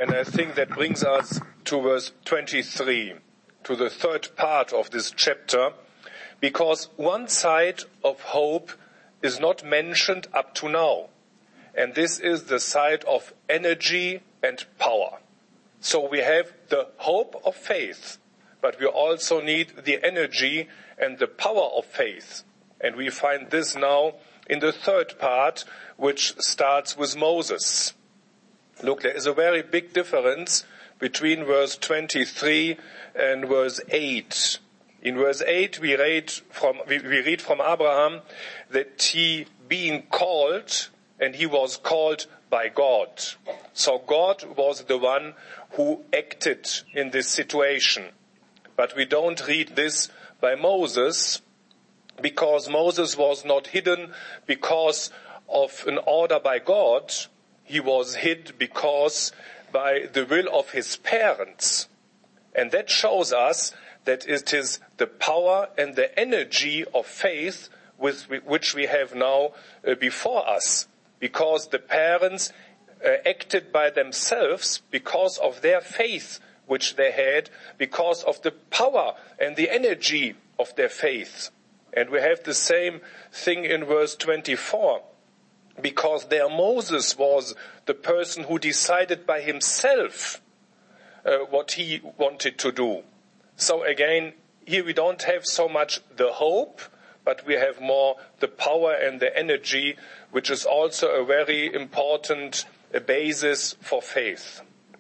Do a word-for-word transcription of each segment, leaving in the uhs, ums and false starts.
And I think that brings us to verse twenty-three, to the third part of this chapter, because one side of hope is not mentioned up to now. And this is the side of energy and power. So we have the hope of faith, but we also need the energy and the power of faith. And we find this now in the third part, which starts with Moses. Look, there is a very big difference between verse twenty-three and verse eight. In verse eight we read from, we, we read from Abraham that he being called, and he was called by God. So God was the one who acted in this situation. But we don't read this by Moses, because Moses was not hidden because of an order by God. He was hid because by the will of his parents. And that shows us that it is the power and the energy of faith with which we have now uh, before us. Because the parents uh, acted by themselves because of their faith which they had, because of the power and the energy of their faith. And we have the same thing in verse twenty-four. Because there Moses was the person who decided by himself uh, what he wanted to do. So again, here we don't have so much the hope, but we have more the power and the energy, which is also a very important uh, basis for faith.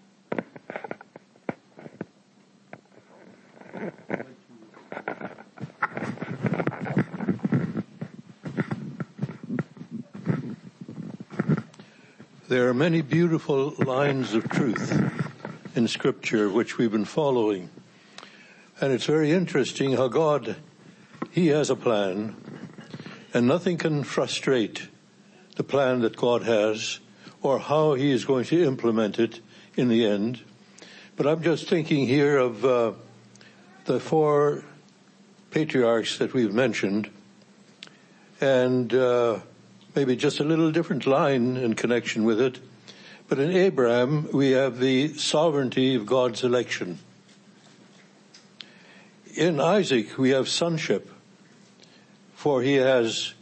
There are many beautiful lines of truth in Scripture which we've been following. And it's very interesting how God, He has a plan, and nothing can frustrate the plan that God has or how He is going to implement it in the end. But I'm just thinking here of uh, the four patriarchs that we've mentioned, and uh maybe just a little different line in connection with it. But in Abraham, we have the sovereignty of God's election. In Isaac, we have sonship, for he has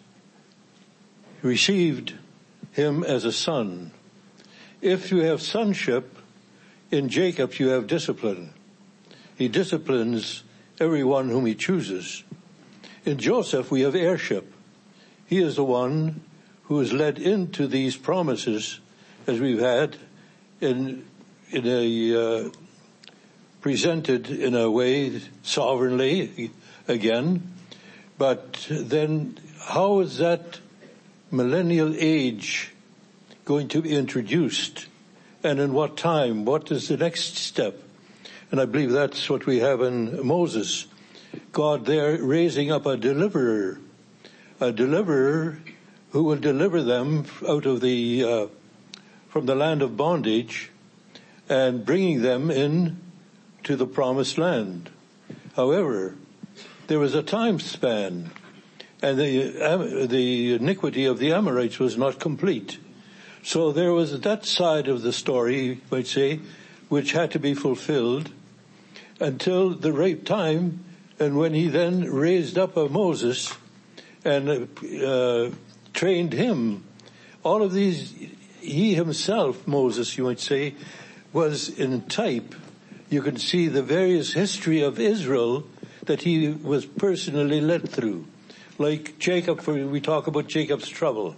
received him as a son. If you have sonship, in Jacob you have discipline. He disciplines everyone whom he chooses. In Joseph, we have heirship. He is the one who is led into these promises, as we've had in in a uh, presented in a way sovereignly again. But then how is that millennial age going to be introduced, and in what time? What is the next step? And I believe that's what we have in Moses. God there raising up a deliverer, a deliverer who will deliver them out of the, uh, from the land of bondage and bringing them in to the promised land. However, there was a time span, and the, uh, the iniquity of the Amorites was not complete. So there was that side of the story, you might say, which had to be fulfilled until the right time, and when he then raised up a Moses and uh, trained him. All of these, he himself, Moses, you might say, was in type. You can see the various history of Israel that he was personally led through. Like Jacob, for we talk about Jacob's trouble.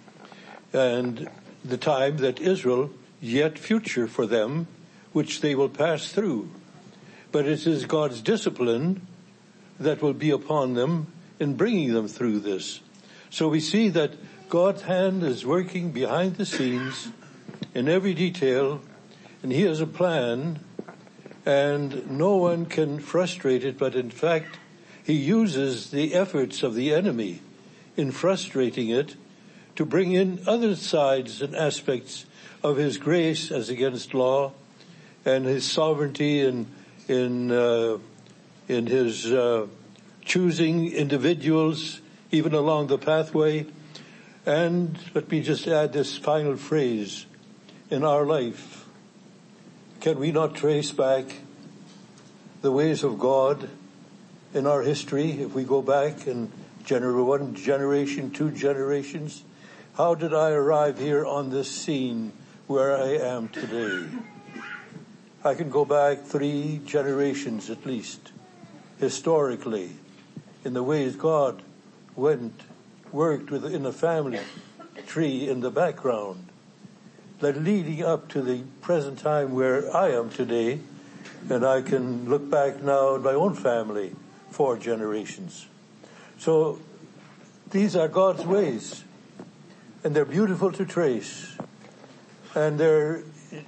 And the time that Israel, yet future for them, which they will pass through. But it is God's discipline that will be upon them in bringing them through this. So we see that God's hand is working behind the scenes in every detail, and He has a plan, and no one can frustrate it, but in fact, He uses the efforts of the enemy in frustrating it to bring in other sides and aspects of His grace as against law, and His sovereignty in, in, uh, in His, uh, choosing individuals even along the pathway. And let me just add this final phrase. In our life, Can we not trace back the ways of God in our history? If we go back in gener- one generation, two generations, how did I arrive here on this scene where I am today? I can go back three generations at least, historically, in the ways God went, worked within a family tree in the background, that leading up to the present time where I am today, and I can look back now at my own family, four generations. So these are God's ways, and they're beautiful to trace. And they're,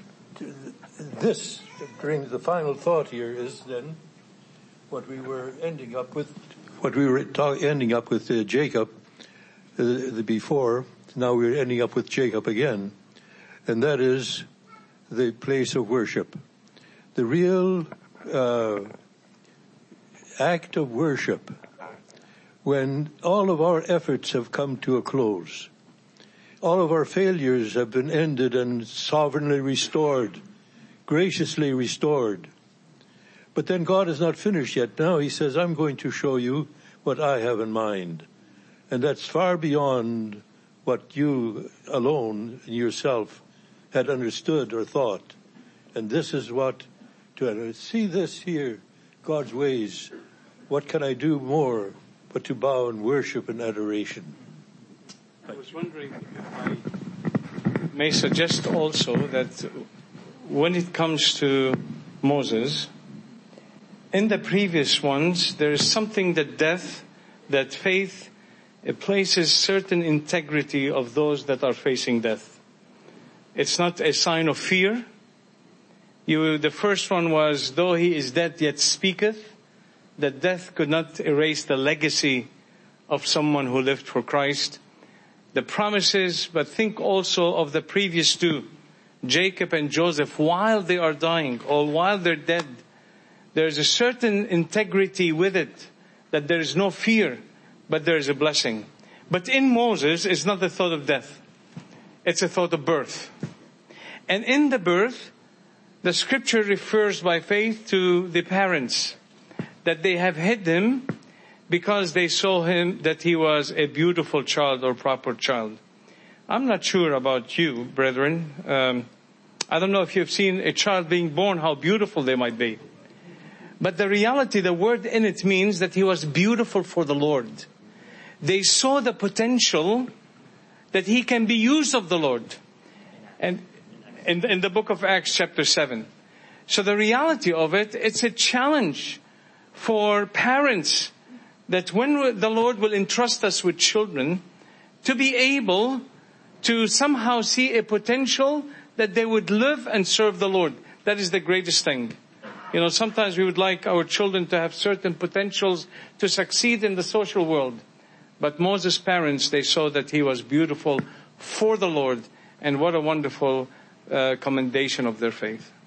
this brings the final thought here is then what we were ending up with, what we were talk, ending up with uh, Jacob uh, the before. Now we're ending up with Jacob again, and that is the place of worship. The real uh, act of worship when all of our efforts have come to a close. All of our failures have been ended and sovereignly restored, graciously restored. But then God is not finished yet. Now he says, I'm going to show you what I have in mind. And that's far beyond what you alone in yourself had understood or thought. And this is what, to see this here, God's ways, what can I do more but to bow in worship and adoration? I was wondering if I may suggest also that when it comes to Moses, in the previous ones, there is something that death, that faith, it places certain integrity of those that are facing death. It's not a sign of fear. You, the first one was, though he is dead yet speaketh, that death could not erase the legacy of someone who lived for Christ. The promises, but think also of the previous two, Jacob and Joseph, while they are dying or while they're dead, there's a certain integrity with it, that there is no fear, but there is a blessing. But in Moses, it's not the thought of death. It's a thought of birth. And in the birth, the scripture refers by faith to the parents, that they have hid him because they saw him that he was a beautiful child or proper child. I'm not sure about you, brethren. Um, I don't know if you've seen a child being born, how beautiful they might be. But the reality, the word in it means that he was beautiful for the Lord. They saw the potential that he can be used of the Lord. And in, in the book of Acts chapter seven. So the reality of it, it's a challenge for parents that when the Lord will entrust us with children, to be able to somehow see a potential that they would live and serve the Lord. That is the greatest thing. You know, sometimes we would like our children to have certain potentials to succeed in the social world. But Moses' parents, they saw that he was beautiful for the Lord. And what a wonderful uh, commendation of their faith.